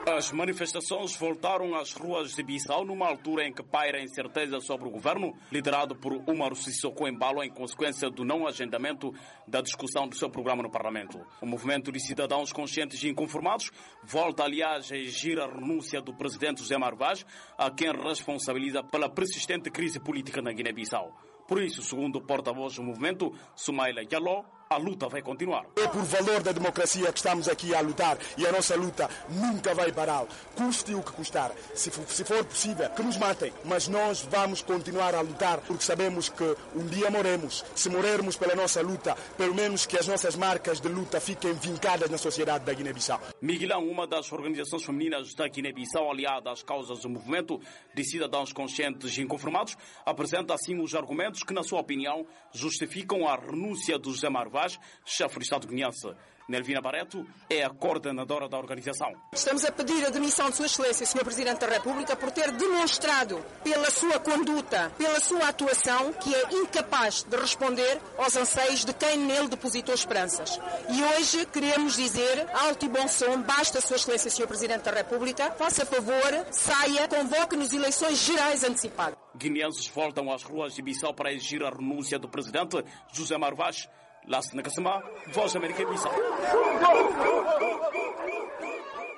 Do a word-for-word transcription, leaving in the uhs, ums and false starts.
As manifestações voltaram às ruas de Bissau numa altura em que paira incerteza sobre o governo, liderado por Umaru Sissoko Embalo, em consequência do não agendamento da discussão do seu programa no Parlamento. O movimento de cidadãos conscientes e inconformados volta, aliás, a exigir a renúncia do presidente José Mário Vaz, a quem responsabiliza pela persistente crise política na Guiné-Bissau. Por isso, segundo o porta-voz do movimento, Soumaïla Diallo, a luta vai continuar. É por valor da democracia que estamos aqui a lutar e a nossa luta nunca vai parar. Custe o que custar. Se for, se for possível, que nos matem. Mas nós vamos continuar a lutar porque sabemos que um dia morremos. Se morrermos pela nossa luta, pelo menos que as nossas marcas de luta fiquem vincadas na sociedade da Guiné-Bissau. Miguelão, uma das organizações femininas da Guiné-Bissau, aliada às causas do movimento de cidadãos conscientes e inconformados, apresenta assim os argumentos que, na sua opinião, justificam a renúncia do José Mário Vaz, chefe do Estado guineense. Nelvina Barreto é a coordenadora da organização. Estamos a pedir a demissão de Sua Excelência, senhor Presidente da República, por ter demonstrado pela sua conduta, pela sua atuação, que é incapaz de responder aos anseios de quem nele depositou esperanças. E hoje queremos dizer, alto e bom som, basta, Sua Excelência, senhor Presidente da República, faça favor, saia, convoque-nos eleições gerais antecipadas. Guineenses voltam às ruas de Bissau para exigir a renúncia do presidente José Mário Vaz. Lassana Kassama, Voz da América e Bissau.